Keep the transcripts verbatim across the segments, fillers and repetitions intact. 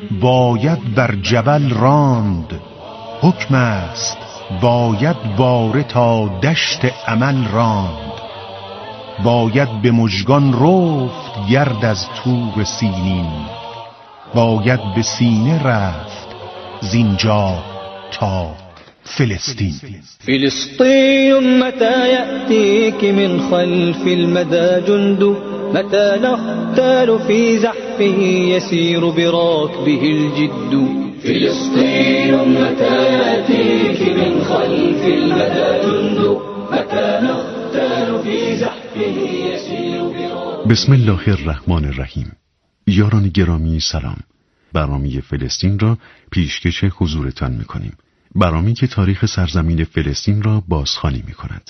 باید بر جبل راند، حکم است باید باره تا دشت عمل راند. باید به مژگان رفت گرد از تور سینین، باید به سینه رفت زینجا تا فلسطین. فلسطین متى یأتیک من خلف المدى جند، متى نختال في زحفه يسير براكبه الجد. فلسطین متى یأتیک من خلف المدى جند، متى نختال في زحفه يسير براكبه. بسم الله الرحمن الرحیم. یاران گرامی سلام. برنامه فلسطین را پیشکش حضورتان می‌کنیم. برنامه‌ای که تاریخ سرزمین فلسطین را بازخوانی می‌کند.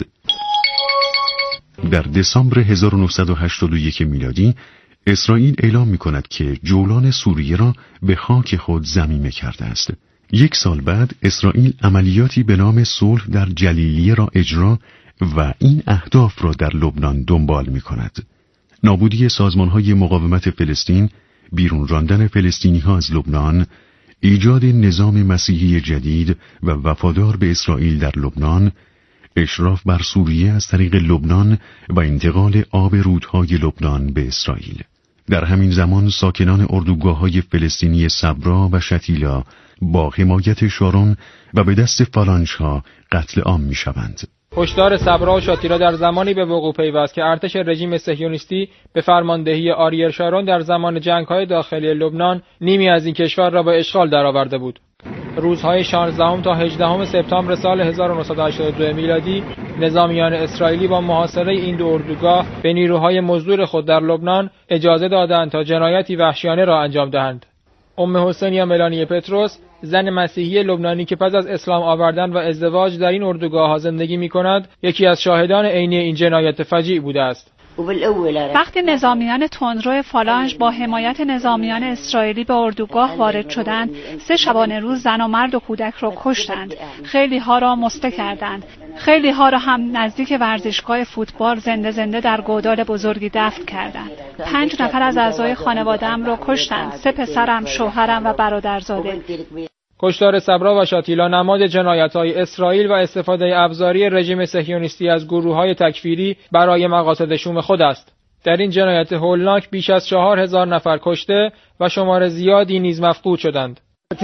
در دسامبر هزار و نهصد و هشتاد و یک میلادی اسرائیل اعلام می‌کند که جولان سوریه را به خاک خود ضمیمه کرده است. یک سال بعد اسرائیل عملیاتی به نام صلح در جلیلیه را اجرا و این اهداف را در لبنان دنبال می‌کند. نابودی سازمان‌های مقاومت فلسطین، بیرون راندن فلسطینی‌ها از لبنان، ایجاد نظام مسیحی جدید و وفادار به اسرائیل در لبنان، اشراف بر سوریه از طریق لبنان و انتقال آب رودهای لبنان به اسرائیل. در همین زمان ساکنان اردوگاه‌های فلسطینی صبرا و شتیلا با حمایت شارون و به دست فالانج‌ها قتل عام می‌شوند. هشدار صبرا و شاتیلا در زمانی به وقوع پیوست که ارتش رژیم صهیونیستی به فرماندهی آریل شارون در زمان جنگ‌های داخلی لبنان نیمی از این کشور را به اشغال درآورده بود. روزهای شانزدهم تا هجدهم سپتامبر سال هزار و نهصد و هشتاد و دو میلادی نظامیان اسرائیلی با محاصره این دو اردوگاه به نیروهای مزدور خود در لبنان اجازه دادند تا جنایتی وحشیانه را انجام دهند. ام حسین یا ملانی پتروس، زن مسیحی لبنانی که پس از اسلام آوردن و ازدواج در این اردوگاه‌ها زندگی می‌کند، یکی از شاهدان عینی این جنایت فجیع بوده است. وقتی نظامیان تندرو فالانج با حمایت نظامیان اسرائیلی به اردوگاه وارد شدند، سه شبانه روز زن و مرد و کودک را کشتند. خیلی ها را مسته کردند. خیلی ها را هم نزدیک ورزشگاه فوتبال زنده زنده در گودال بزرگی دفن کردند. پنج نفر از اعضای خانواده‌ام را کشتند. سه پسرم، شوهرم و برادرزاده. کشتار صبرا و شاتیلا نماد جنایت‌های اسرائیل و استفاده ابزاری رژیم صهیونیستی از گروه‌های تکفیری برای مقاصد شوم خود است. در این جنایت هولناک بیش از چهار هزار نفر کشته و شمار زیادی نیز مفقود شدند.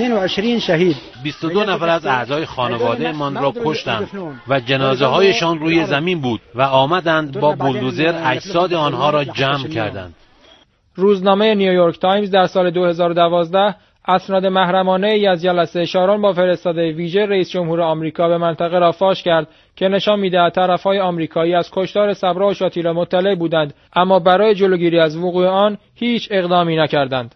بیست و دو نفر از اعضای خانواده من را کشتند و جنازه هایشان روی زمین بود و آمدند با بولدوزر اجساد آنها را جمع کردند. روزنامه نیویورک تایمز در سال دو هزار و دوازده اسناد محرمانه ای از جلسه شارون با فرستاده ویژه رئیس جمهور آمریکا به منطقه را فاش کرد که نشان می‌دهد طرف‌های آمریکایی از کشتار صبرا و شاتیلا مطلع بودند، اما برای جلوگیری از وقوع آن هیچ اقدامی نکردند.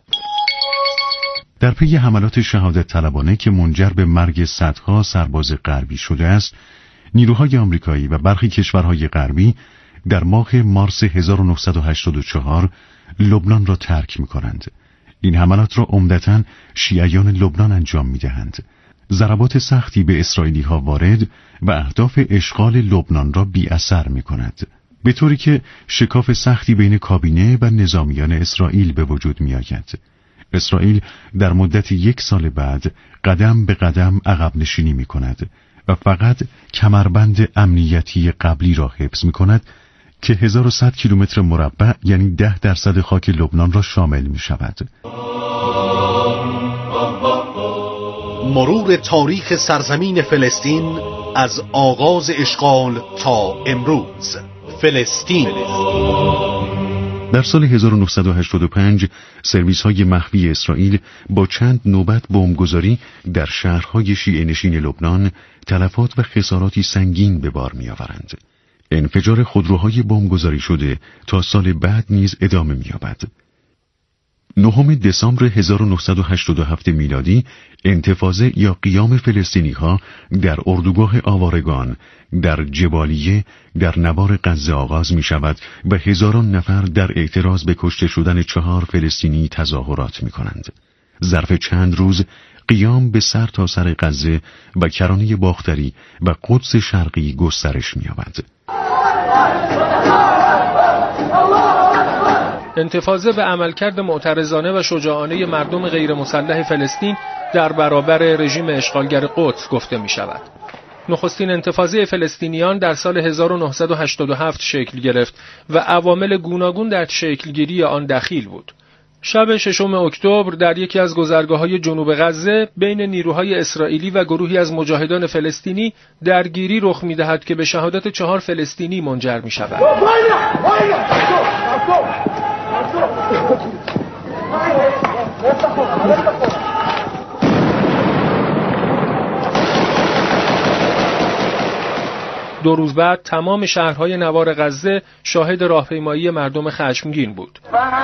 در پی حملات شهادت طلبانه که منجر به مرگ صدها سرباز غربی شده است، نیروهای آمریکایی و برخی کشورهای غربی در ماه مارس هزار و نهصد و هشتاد و چهار لبنان را ترک می‌کنند. این حملات را عمدتاً شیعیان لبنان انجام می‌دهند. ضربات سختی به اسرائیلی‌ها وارد و اهداف اشغال لبنان را بی اثر می‌کند، به طوری که شکاف سختی بین کابینه و نظامیان اسرائیل به وجود می‌آید. اسرائیل در مدت یک سال بعد قدم به قدم عقب نشینی می‌کند و فقط کمربند امنیتی قبلی را حفظ می‌کند که هزار و صد کیلومتر مربع یعنی ده درصد خاک لبنان را شامل می شود. مرور تاریخ سرزمین فلسطین از آغاز اشغال تا امروز. فلسطین. در سال هزار و نهصد و هشتاد و پنج سرویس‌های مخفی اسرائیل با چند نوبت بمبگذاری در شهرهای شیعه نشین لبنان تلفات و خساراتی سنگین به بار می‌آورند. انفجار خودروهای بمبگذاری شده تا سال بعد نیز ادامه می‌یابد. نهم دسامبر هزار و نهصد و هشتاد و هفت میلادی انتفاضه یا قیام فلسطینی‌ها در اردوگاه آوارگان در جبالیه در نوار غزه آغاز می‌شود و هزاران نفر در اعتراض به کشته شدن چهار فلسطینی تظاهرات می‌کنند. ظرف چند روز قیام به سر تا سر غزه و کرانه باختری و قدس شرقی گسترش می‌یابد. انتفاضه به عملکرد معترضانه و شجاعانه مردم غیر مسلح فلسطین در برابر رژیم اشغالگر قدس گفته می شود. نخستین انتفاضه فلسطینیان در سال هزار و نهصد و هشتاد و هفت شکل گرفت و عوامل گوناگون در شکلگیری آن دخیل بود. شب ششم اکتبر در یکی از گذرگاه‌های جنوب غزه بین نیروهای اسرائیلی و گروهی از مجاهدان فلسطینی درگیری رخ می‌دهد که به شهادت چهار فلسطینی منجر می‌شود. دو روز بعد تمام شهرهای نوار غزه شاهد راهپیمایی مردم خشمگین بود.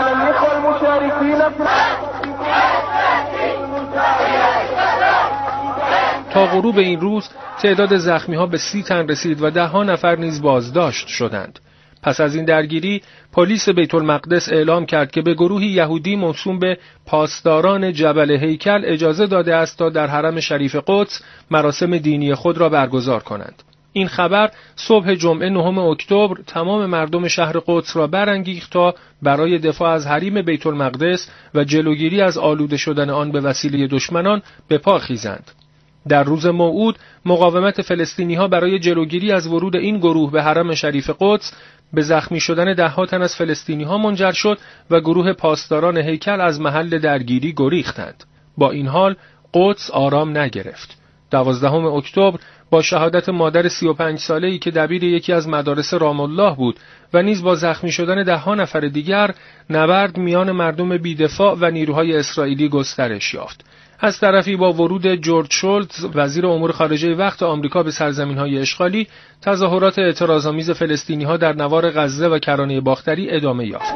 تا غروب این روز تعداد زخمی‌ها به سی تن رسید و ده ها نفر نیز بازداشت شدند. پس از این درگیری پلیس بیت المقدس اعلام کرد که به گروهی یهودی موسوم به پاسداران جبل هیکل اجازه داده است تا در حرم شریف قدس مراسم دینی خود را برگزار کنند. این خبر صبح جمعه نهم اکتبر تمام مردم شهر قدس را برانگیخت تا برای دفاع از حریم بیت المقدس و جلوگیری از آلوده شدن آن به وسیله دشمنان به پا خیزند. در روز موعود مقاومت فلسطینی‌ها برای جلوگیری از ورود این گروه به حرم شریف قدس به زخمی شدن ده ها تن از فلسطینی‌ها منجر شد و گروه پاسداران هیکل از محل درگیری گریختند. با این حال قدس آرام نگرفت. دوازدهم اکتبر با شهادت مادر سی و پنج ساله‌ای که دبیر یکی از مدارس رام الله بود و نیز با زخمی شدن ده ها نفر دیگر، نبرد میان مردم بی‌دفاع و نیروهای اسرائیلی گسترش یافت. از طرفی با ورود جورج شولتز وزیر امور خارجه وقت آمریکا به سرزمین‌های اشغالی، تظاهرات اعتراض‌آمیز فلسطینی‌ها در نوار غزه و کرانه باختری ادامه یافت.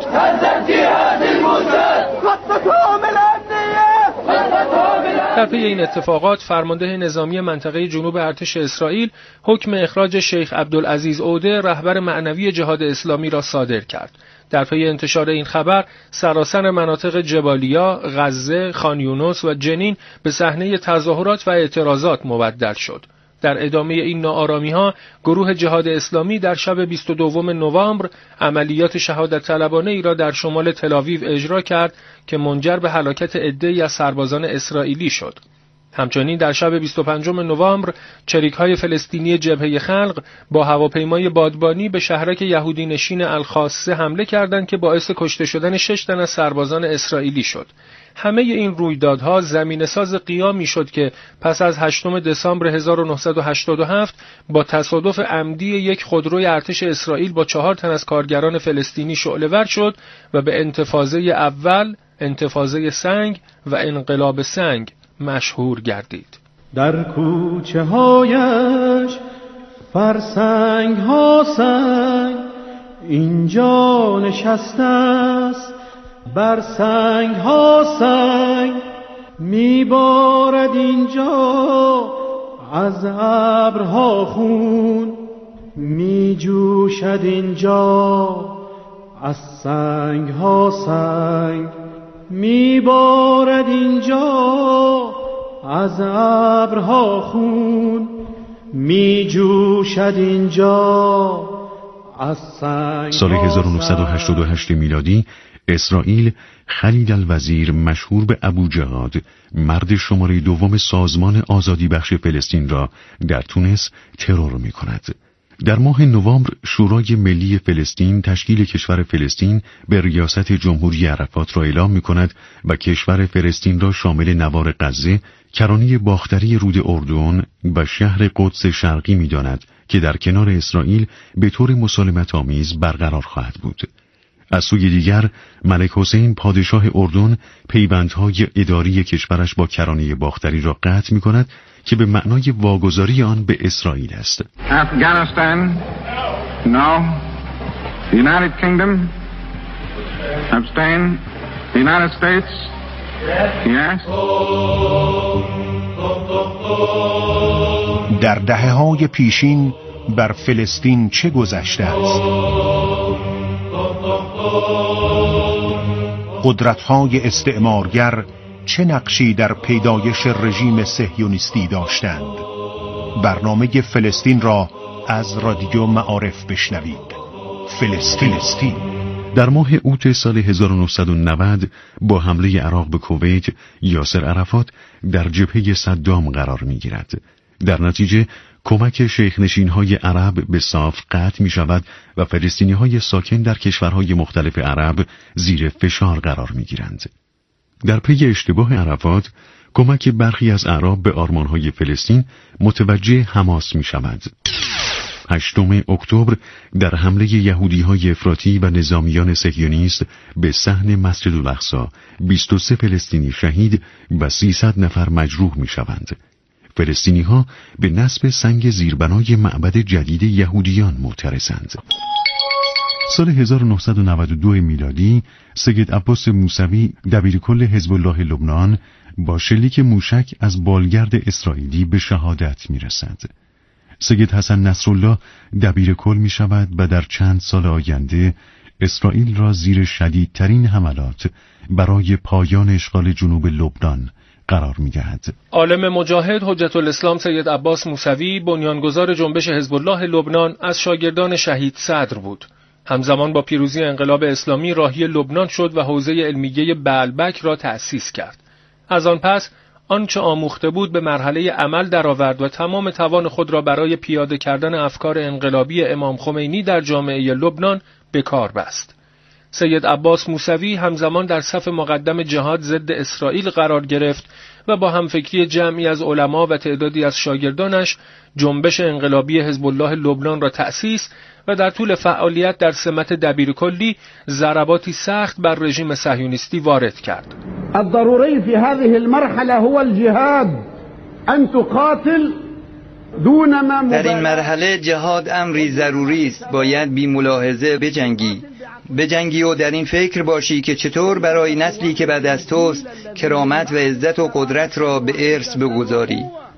در پی این اتفاقات فرمانده نظامی منطقه جنوب ارتش اسرائیل حکم اخراج شیخ عبدالعزیز عوده رهبر معنوی جهاد اسلامی را صادر کرد. در پی انتشار این خبر سراسر مناطق جبالیا، غزه، خان یونس و جنین به صحنه تظاهرات و اعتراضات مبدل شد. در ادامه این ناآرامی‌ها گروه جهاد اسلامی در شب بیست و دوم نوامبر عملیات شهادت طلبانه ای را در شمال تل‌آویو اجرا کرد که منجر به هلاکت عده‌ای از سربازان اسرائیلی شد. همچنین در شب بیست و پنجم نوامبر چریک‌های فلسطینی جبهه خلق با هواپیمای بادبانی به شهرک یهودی نشین الخاصه حمله کردند که باعث کشته شدن شش تن از سربازان اسرائیلی شد. همه این رویدادها زمینه‌ساز قیامی شد که پس از هشتم دسامبر هزار و نهصد و هشتاد و هفت با تصادف عمدی یک خودروی ارتش اسرائیل با چهار تن از کارگران فلسطینی شعله‌ور شد و به انتفاضه اول، انتفاضه سنگ و انقلاب سنگ مشهور گردید. در کوچه هایش فرسنگ ها سنگ اینجا نشسته است، بر سنگ ها سنگ میبارد اینجا از ابرها خون، میجوشد اینجا از سنگ ها سنگ، میبارد اینجا از ابرها خون، میجوشد اینجا از سنگ. سال هزار و نهصد و هشتاد و هشت میلادی اسرائیل خلیل الوزیر مشهور به ابو جهاد، مرد شماره دوم سازمان آزادی بخش فلسطین را در تونس ترور می کند. در ماه نوامبر شورای ملی فلسطین تشکیل کشور فلسطین به ریاست جمهوری عرفات را اعلام می کند و کشور فلسطین را شامل نوار غزه، کرانه باختری رود اردن و شهر قدس شرقی می داند که در کنار اسرائیل به طور مسالمت آمیز برقرار خواهد بود. از سوی دیگر ملک حسین پادشاه اردن پیوندهای اداری کشورش با کرانه باختری را قطع می کند که به معنای واگذاری آن به اسرائیل است. افغانستان، no. The United Kingdom, abstain. The United States, yes. در دهه‌های پیشین بر فلسطین چه گذشته است؟ قدرت‌های استعمارگر چه نقشی در پیدایش رژیم صهیونیستی داشتند؟ برنامه فلسطین را از رادیو معارف بشنوید. فلسطین, فلسطین. در ماه اوت سال هزار و نهصد و نود با حمله عراق به کویت، یاسر عرفات در جبهه صدام قرار می‌گیرد. در نتیجه کمک شیخ‌نشین‌های عرب به صاف قطع می‌شود و فلسطینی‌های ساکن در کشورهای مختلف عرب زیر فشار قرار می‌گیرند. در پی اشتباه عرفات، کمک برخی از اعراب به آرمان‌های فلسطین متوجه حماس می‌شود. هشتم اکتبر در حمله یهودی‌های افراطی و نظامیان صهیونیست به صحن مسجد الاقصی بیست و سه فلسطینی شهید و سیصد نفر مجروح می‌شوند. فلسطینی‌ها به نصب سنگ زیربنای معبد جدید یهودیان معترضند. سال هزار و نهصد و نود و دو میلادی سید عباس موسوی دبیرکل حزب الله لبنان با شلیک موشک از بالگرد اسرائیلی به شهادت می‌رسد. سید حسن نصرالله دبیرکل می‌شود و در چند سال آینده اسرائیل را زیر شدیدترین حملات برای پایان اشغال جنوب لبنان قرار می‌دهد. عالم مجاهد حجت الاسلام سید عباس موسوی بنیانگذار جنبش حزب الله لبنان از شاگردان شهید صدر بود. همزمان با پیروزی انقلاب اسلامی راهی لبنان شد و حوزه علمیه بعلبک را تأسیس کرد. از آن پس آنچه آموخته بود به مرحله عمل درآورد و تمام توان خود را برای پیاده کردن افکار انقلابی امام خمینی در جامعه لبنان به کار بست. سید عباس موسوی همزمان در صف مقدم جهاد ضد اسرائیل قرار گرفت و با همفکری جمعی از علما و تعدادی از شاگردانش جنبش انقلابی حزب الله لبنان را تأسیس و در طول فعالیت در سمت دبیرکلی ضرباتی سخت بر رژیم صهیونیستی وارد کرد. الضروري في هذه المرحلة هو الجهاد أن تقاتل دون ما در این مرحله جهاد امری ضروری است. باید بی ملاحظه بجنگی بجنگی و در این فکر باشی که چطور برای نسلی که بعد از توست کرامت و عزت و قدرت را به ارث بگذاری.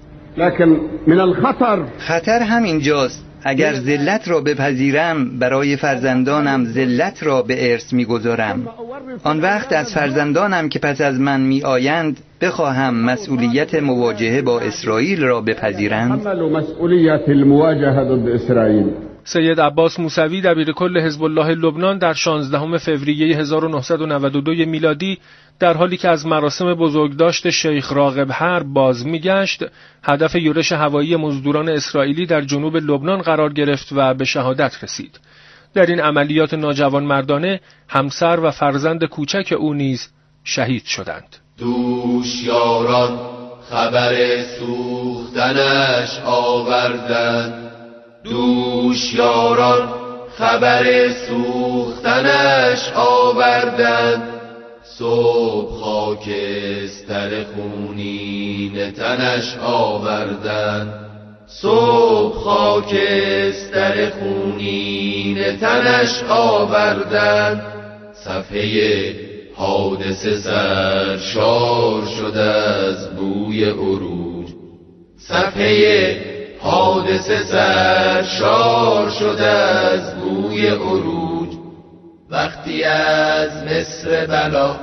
لكن من الخطر خطر همینجاست. اگر ذلت را بپذیرم برای فرزندانم ذلت را به ارث می‌گذارم. آن وقت از فرزندانم که پس از من می‌آیند بخواهم مسئولیت مواجهه با اسرائیل را بپذیرند. مسئولیت المواجهه ضد اسرائیل. سید عباس موسوی دبیرکل حزب الله لبنان در شانزدهم فوریه هزار و نهصد و نود و دو میلادی در حالی که از مراسم بزرگداشت شیخ راغب حرب باز میگشت، هدف یورش هوایی مزدوران اسرائیلی در جنوب لبنان قرار گرفت و به شهادت رسید. در این عملیات ناجوانمردانه همسر و فرزند کوچک او نیز شهید شدند. دوش یاران خبر سوختنش آوردند، دوش یاران خبر سوختنش آوردند، صبح خاکستر خونین تنش آوردند، صبح خاکستر خونین تنش آوردند. صفحه حادثه سرشار شده از بوی عروج، صفحه حادثه سرشار شده از بوی عروج. وقتی از مصر بلا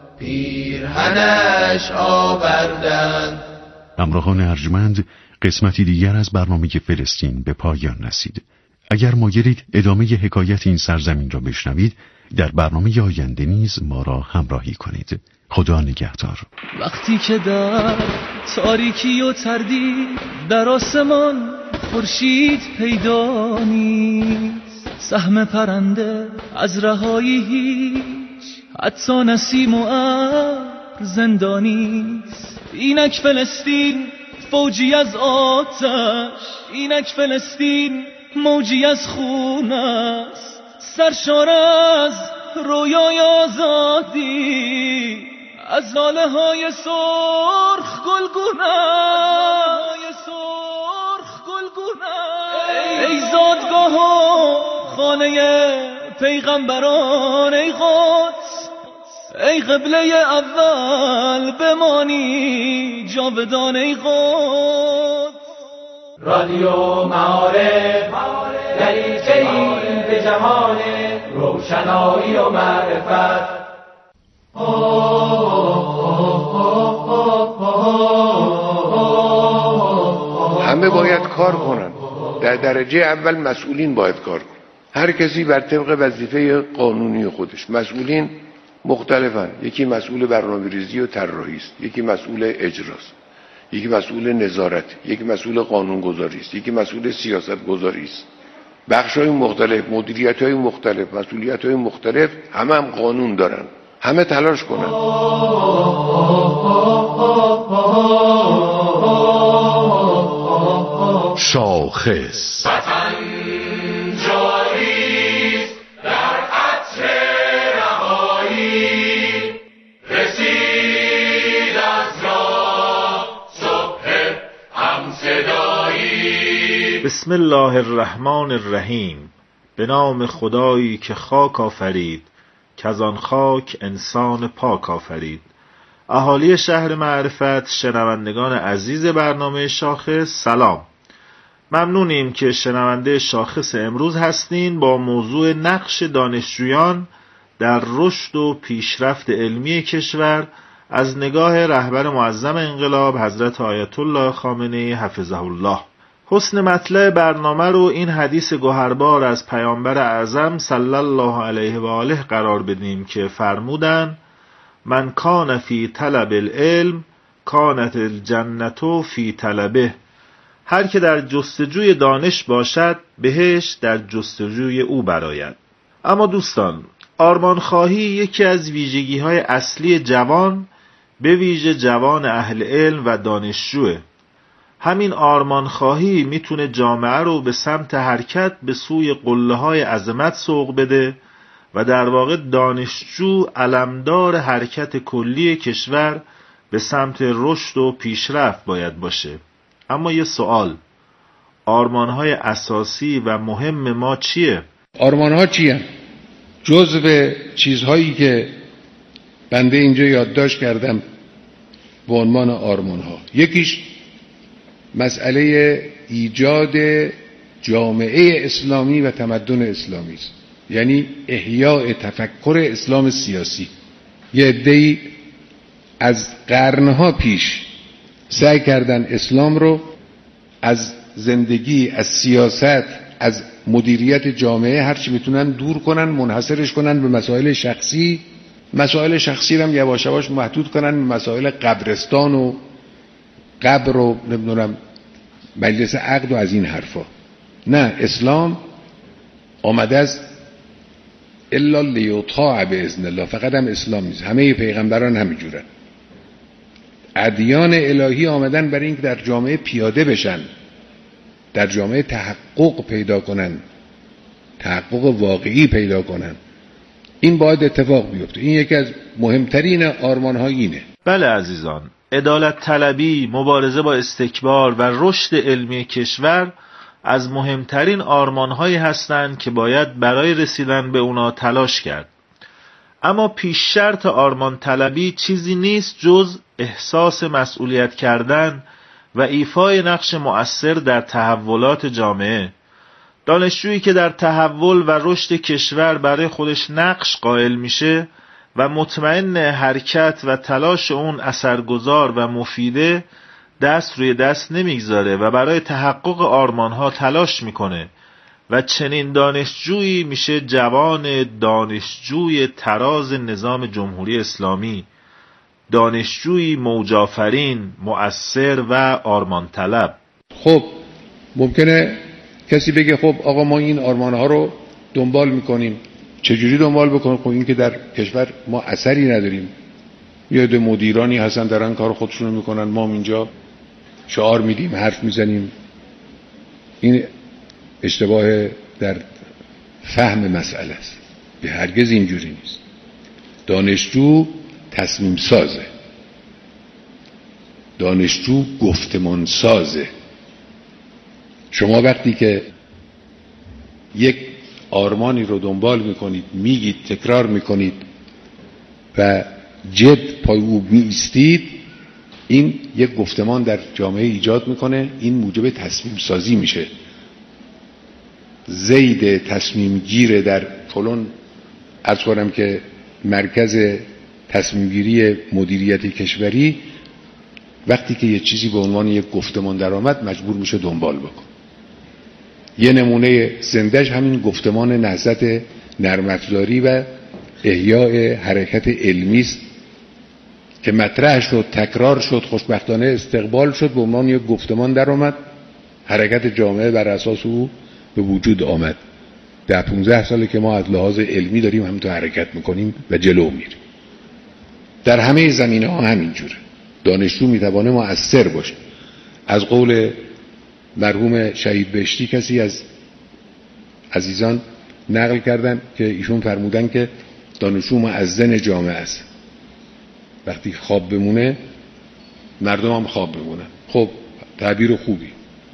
پیرهنش آوردند. همراهان ارجمند، قسمتی دیگر از برنامه فلسطین به پایان رسید. اگر مایلید ادامه حکایت این سرزمین را بشنوید، در برنامه آینده نیز ما را همراهی کنید. خدا نگهدار. وقتی که در تاریکی و تردید در آسمان خورشید پیدا نیست، سهم پرنده از رهایی هیچ حتی نسیم و ابر زنده نیست. اینک فلسطین فوجی از آتش، اینک فلسطین موجی از خون است، سرشار از رویای آزادی، از لاله های سرخ گلگونه، ای زادگاه و خانه پیغمبران، ای قدس، ای قبله اول بمانی جاودان، ای قدس. رادیو معارف دریچه این به جهان روشنایی و معرفت. همه باید کار کنن. در درجه اول مسئولین باید کار کنن. هر کسی بر طبق وظیفه قانونی خودش. مسئولین مختلفن، یکی مسئول برنامه‌ریزی و طراحی است، یکی مسئول اجراست، یکی مسئول نظارت، یکی مسئول قانونگذاری است، یکی مسئول سیاست گذاری است. بخش‌های مختلف، مدیریت‌های مختلف، مسئولیت‌های مختلف، همه هم قانون دارن. همه تلاش کنن. شاخص بسم الله الرحمن الرحیم. به نام خدایی که خاک آفرید، که از آن خاک انسان پاک آفرید. اهالی شهر معرفت، شنوندگان عزیز برنامه شاخص، سلام. ممنونیم که شنونده شاخص امروز هستین با موضوع نقش دانشجویان در رشد و پیشرفت علمی کشور از نگاه رهبر معظم انقلاب حضرت آیت الله خامنه‌ای حفظه الله. حسن مطلع برنامه رو این حدیث گوهربار از پیامبر اعظم صلی الله علیه و آله قرار بدیم که فرمودن من کان فی طلب العلم کانت الجنة فی طلبه. هر که در جستجوی دانش باشد بهشت در جستجوی او براید. اما دوستان، آرمانخواهی یکی از ویژگی‌های اصلی جوان، به ویژه جوان اهل علم و دانشجوه. همین آرمانخواهی میتونه جامعه رو به سمت حرکت به سوی قله‌های عظمت سوق بده و در واقع دانشجو علمدار حرکت کلی کشور به سمت رشد و پیشرفت باید باشه. اما یه سوال، آرمانهای اساسی و مهم ما چیه؟ آرمانها چیه؟ جزو چیزهایی که بنده اینجا یادداشت کردم به عنوان آرمانها، یکیش مسئله ایجاد جامعه اسلامی و تمدن اسلامی است، یعنی احیاء تفکر اسلام سیاسی. یه عده‌ای از قرنها پیش سعی کردن اسلام رو از زندگی، از سیاست، از مدیریت جامعه هرچی میتونن دور کنن، منحصرش کنن به مسائل شخصی. مسائل شخصی رو هم یواش یواش محدود کنن به مسائل قبرستان و قبر و نمیدونم مجلس عقد و از این حرفا. نه، اسلام آمده است الا لیطاع باذن الله. فقط هم اسلام نیست، همه پیغمبران همینجورن. ادیان الهی آمدن برای اینکه در جامعه پیاده بشن، در جامعه تحقق پیدا کنن، تحقق واقعی پیدا کنن. این باید اتفاق بیفته. این یکی از مهمترین آرمان‌ها اینه. بله عزیزان، عدالت طلبی، مبارزه با استکبار و رشد علمی کشور از مهمترین آرمان‌هایی هستند که باید برای رسیدن به اونا تلاش کرد. اما پیش شرط آرمان طلبی چیزی نیست جز احساس مسئولیت کردن و ایفای نقش مؤثر در تحولات جامعه. دانشجویی که در تحول و رشد کشور برای خودش نقش قائل میشه و مطمئن حرکت و تلاش اون اثرگذار و مفیده، دست روی دست نمیگذاره و برای تحقق آرمانها تلاش میکنه و چنین دانشجویی میشه جوان دانشجوی تراز نظام جمهوری اسلامی، دانشجویی موج‌آفرین، مؤثر و آرمان طلب. خب ممکنه کسی بگه خب آقا ما این آرمانها رو دنبال میکنیم، چجوری دنبال بکنیم؟ خب این که در کشور ما اثری نداریم، یاد مدیرانی هستن دارن کار خودشونو میکنن، ما اینجا شعار میدیم، حرف میزنیم. این اشتباه در فهم مسئله است. به هرگز اینجوری نیست. دانشجو تصمیم سازه، دانشجو گفتمان سازه. شما وقتی که یک آرمانی رو دنبال میکنید، میگید، تکرار میکنید و جد پای او میایستید، این یک گفتمان در جامعه ایجاد میکنه. این موجب تصمیم سازی میشه. زید تصمیم گیر در فلان، عرض کنم که مرکز تصمیم گیری مدیریت کشوری، وقتی که یه چیزی به عنوان یک گفتمان در آمد مجبور میشه دنبال بکن. یه نمونه زندهش همین گفتمان نهضت نرم افزاری و احیاء حرکت علمی است که مطرح شد، تکرار شد، خوشبختانه استقبال شد، به عنوان یک گفتمان در آمد، حرکت جامعه بر اساس او به وجود آمد. ده پونزده ساله که ما از لحاظ علمی داریم همینطور حرکت میکنیم و جلو میریم. در همه زمینه ها همینجوره. دانشجو میتوانه مؤثر باشه. از قول مرحوم شهید بهشتی کسی از عزیزان نقل کردن که ایشون فرمودن که دانشجو مؤذن جامعه است. وقتی خواب بمونه مردم هم خواب بمونن. خب تعبیر خوبی.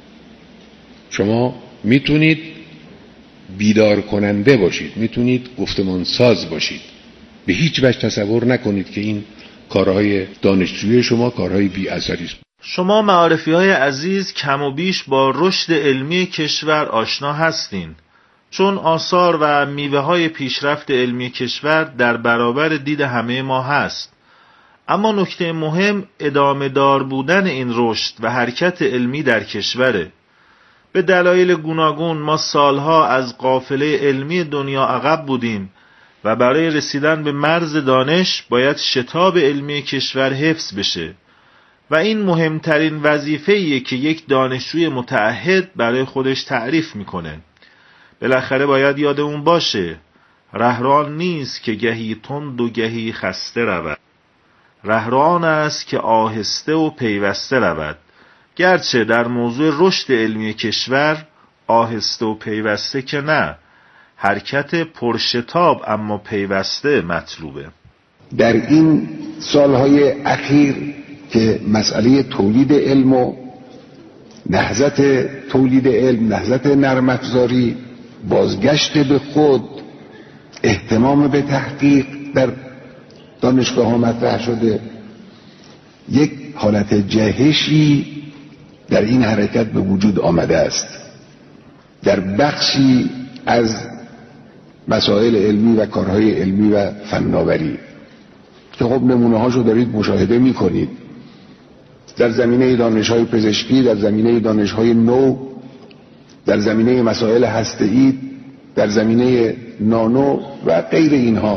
شما میتونید بیدار کننده باشید، میتونید گفتمان ساز باشید. به هیچ وجه تصور نکنید که این کارهای دانشجویی شما کارهای بی اثری است. شما معارفی های عزیز کم و بیش با رشد علمی کشور آشنا هستین، چون آثار و میوه های پیشرفت علمی کشور در برابر دید همه ما هست. اما نکته مهم ادامه دار بودن این رشد و حرکت علمی در کشوره. به دلایل گوناگون ما سالها از قافله علمی دنیا عقب بودیم و برای رسیدن به مرز دانش باید شتاب علمی کشور حفظ بشه و این مهمترین وظیفه‌ایه که یک دانشجوی متعهد برای خودش تعریف میکنه. بالاخره باید یادمون باشه رهروان نیست که گهی تند و گهی خسته رود، رهروان است که آهسته و پیوسته رود. گرچه در موضوع رشد علمی کشور آهسته و پیوسته که نه، حرکت پرشتاب اما پیوسته مطلوبه. در این سالهای اخیر که مسئله تولید علم و نهضت تولید علم، نهضت نرم افزاری، بازگشت به خود، اهتمام به تحقیق در دانشگاه ها مطرح شده، یک حالت جهشی در این حرکت به وجود آمده است. در بخشی از مسائل علمی و کارهای علمی و فناوری که خب نمونه هاشو دارید مشاهده می کنید. در زمینه دانش‌های پزشکی، در زمینه دانش‌های نو، در زمینه مسائل هسته‌ای، در زمینه نانو و غیر اینها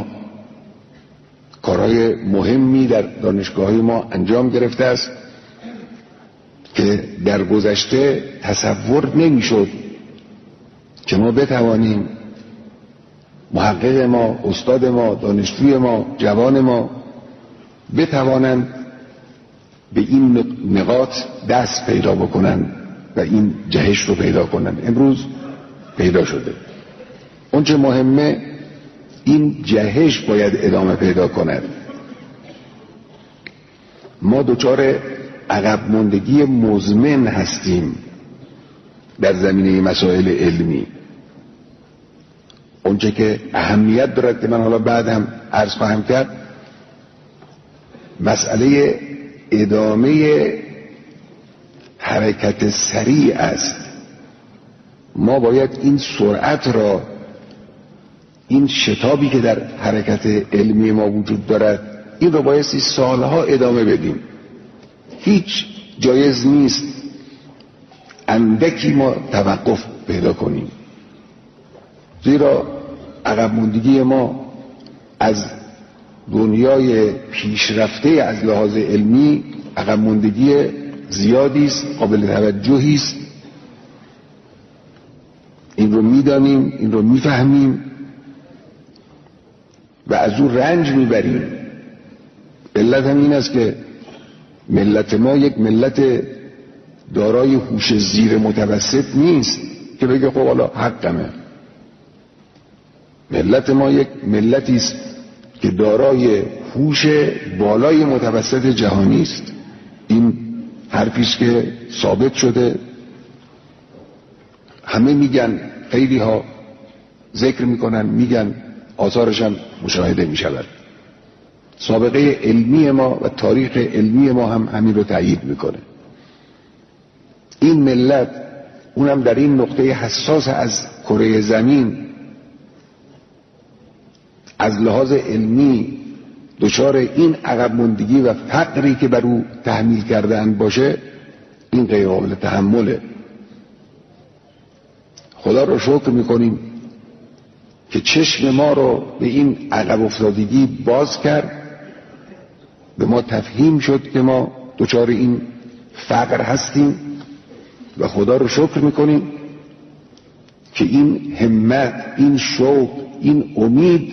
کارهای مهمی در دانشگاه‌های ما انجام گرفته است که در گذشته تصور نمی‌شد که ما بتوانیم، محقق ما، استاد ما، دانشجوی ما، جوان ما بتوانند به این نقاط دست پیدا بکنن و این جهش رو پیدا کنن. امروز پیدا شده. اون چه مهمه این جهش باید ادامه پیدا کند. ما دچار عقب ماندگی مزمن هستیم در زمینه مسائل علمی. اونچه که اهمیت دارد که من حالا بعد هم عرض خواهم کرد، مسئله ادامه حرکت سریع است. ما باید این سرعت را، این شتابی که در حرکت علمی ما وجود دارد، این را بایستی سالها ادامه بدیم. هیچ جایز نیست اندکی ما توقف پیدا کنیم، زیرا عقب ماندگی ما از دنیای پیشرفته از لحاظ علمی عقب ماندگی زیادی است، قابل توجهی است. این رو میدانیم، این رو میفهمیم و از او رنج میبریم. علت هم این است که ملت ما یک ملت دارای هوش زیر متوسط نیست که بگه خب حالا حقمه. ملت ما یک ملتی است که دارای هوش بالای متوسط جهانی است. این حرفی است که ثابت شده، همه میگن، خیلی ها ذکر میکنن، میگن، آثارش هم مشاهده میشود. سابقه علمی ما و تاریخ علمی ما هم همین رو تأیید میکنه. این ملت، اونم در این نقطه حساس از کره زمین، از لحاظ علمی دچار این عقب ماندگی و فقری که بر او تحمیل کرده‌اند باشه، این غیر قابل تحمله. خدا رو شکر میکنیم که چشم ما رو به این عقب افتادگی باز کرد، به ما تفهیم شد که ما دچار این فقر هستیم و خدا رو شکر میکنیم که این همت، این شوق، این امید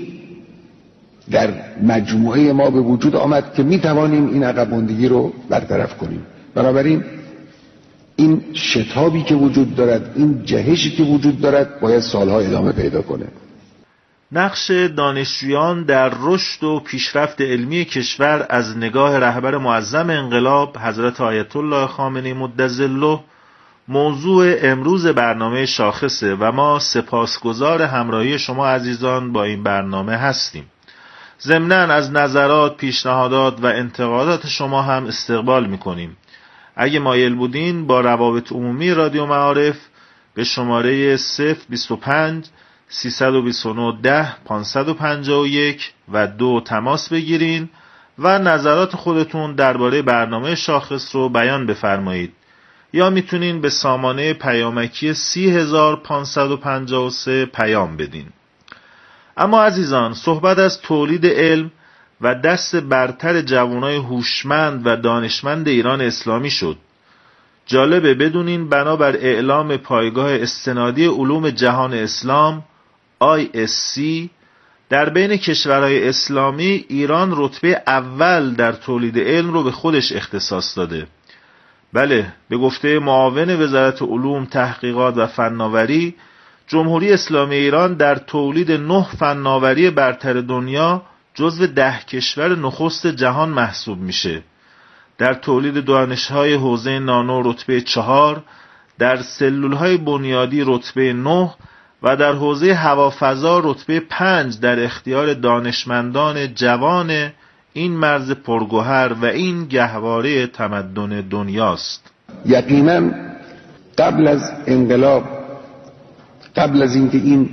در مجموعه ما به وجود آمد که میتوانیم این عقب ماندگی رو برطرف کنیم. بنابراین این شتابی که وجود دارد، این جهشی که وجود دارد باید سالها ادامه پیدا کنه. نقش دانشجویان در رشد و پیشرفت علمی کشور از نگاه رهبر معظم انقلاب حضرت آیت الله خامنه‌ای مدظله موضوع امروز برنامه شاخصه و ما سپاسگزار همراهی شما عزیزان با این برنامه هستیم. ضمناً از نظرات، پیشنهادات و انتقادات شما هم استقبال می‌کنیم. اگه مایل بودین با روابط عمومی رادیو معارف به شماره صفر بیست و پنج سیصد و بیست و نه ده پانصد و پنجاه و یک و دو تماس بگیرین و نظرات خودتون درباره برنامه شاخص رو بیان بفرمایید، یا میتونین به سامانه پیامکی سی هزار پانصد و پنجاه و سه پیام بدین. اما عزیزان، صحبت از تولید علم و دست برتر جوانای هوشمند و دانشمند ایران اسلامی شد. جالبه بدونین بنابر اعلام پایگاه استنادی علوم جهان اسلام آی اس سی در بین کشورهای اسلامی ایران رتبه اول در تولید علم رو به خودش اختصاص داده. بله، به گفته معاون وزارت علوم، تحقیقات و فناوری، جمهوری اسلامی ایران در تولید نه فناوری برتر دنیا جزو ده کشور نخست جهان محسوب میشه. در تولید دانش‌های حوزه نانو رتبه چهار، در سلول‌های بنیادی رتبه نه و در حوزه هوافضا رتبه پنج در اختیار دانشمندان جوان این مرز پرگوهر و این گهواره تمدن دنیاست. یقینا قبل از انقلاب، قبل از اینکه این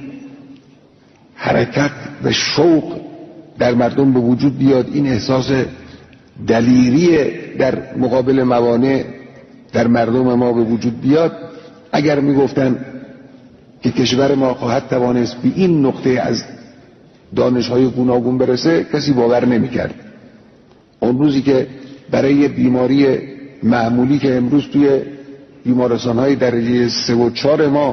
حرکت و شوق در مردم به وجود بیاد، این احساس دلیری در مقابل موانع در مردم ما به وجود بیاد، اگر میگفتن که کشور ما خواهد توانست به این نقطه از دانش‌های گوناگون برسه، کسی باور نمی‌کرد. اون روزی که برای بیماری معمولی که امروز توی بیمارستان‌های درجه سه و چهار ما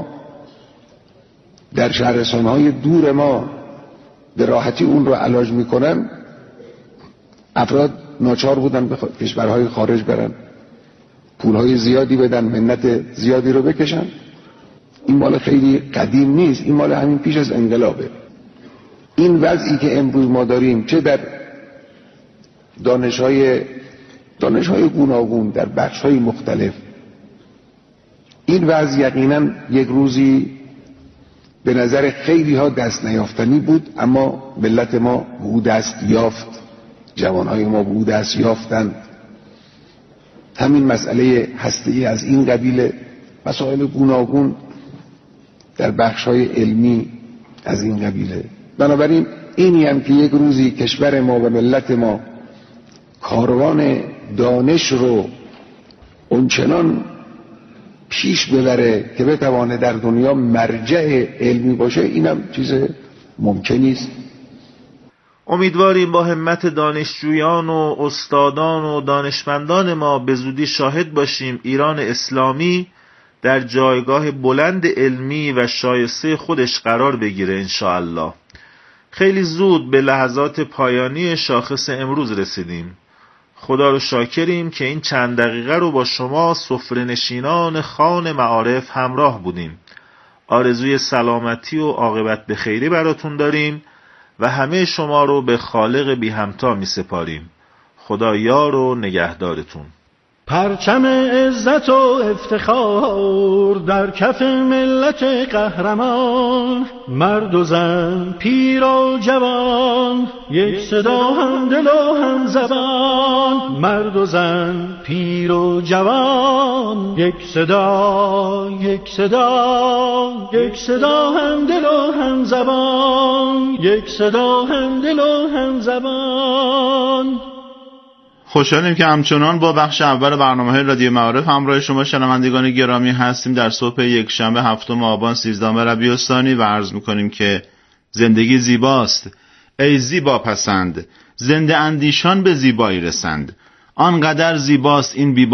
در شهرستان‌های دور ما به راحتی اون رو علاج میکنن، افراد ناچار بودن به کشورهای خارج برن، پولهای زیادی بدن، منت زیادی رو بکشن. این مال خیلی قدیم نیست، این مال همین پیش از انقلابه. این وضعی که امروز ما داریم، چه در دانش‌های دانش‌های گوناگون در بخش‌های مختلف، این وضع یقینا یک روزی به نظر خیلی ها دست نیافتنی بود، اما ملت ما به او دست یافت، جوانهای ما به او دست یافتند. همین مسئله هسته‌ای از این قبیل، مسائل گوناگون در بخش‌های علمی از این قبیله. بنابراین اینی هم که یک روزی کشور ما و ملت ما کاروان دانش رو اونچنان پیش ببره که بتوانه در دنیا مرجع علمی باشه، اینم چیز ممکنی است. امیدواریم با همت دانشجویان و استادان و دانشمندان ما به زودی شاهد باشیم ایران اسلامی در جایگاه بلند علمی و شایسته خودش قرار بگیره انشاءالله. خیلی زود به لحظات پایانی شاخص امروز رسیدیم. خدا رو شاکریم که این چند دقیقه رو با شما سفره‌نشینان خوان معارف همراه بودیم. آرزوی سلامتی و عاقبت به خیری براتون داریم و همه شما رو به خالق بی همتا می سپاریم. خدا یار و نگهدارتون. پرچم عزت و افتخار در کف ملت قهرمان، مرد و زن، پیر و جوان، یک صدا هم دل و هم زبان. مرد و زن، پیر و جوان، یک صدا، یک صدا، یک صدا هم دل و هم زبان، یک صدا هم دل و هم زبان. خوشحالیم که همچنان با بخش اول برنامه‌های رادیو معارف همراه شما شنوندگان گرامی هستیم در صبح یک شنبه هفتم آبان سیزدهم ربیع الثانی و عرض می‌کنیم که زندگی زیباست ای زیبا پسند، زنده اندیشان به زیبایی رسند. آنقدر زیباست این بی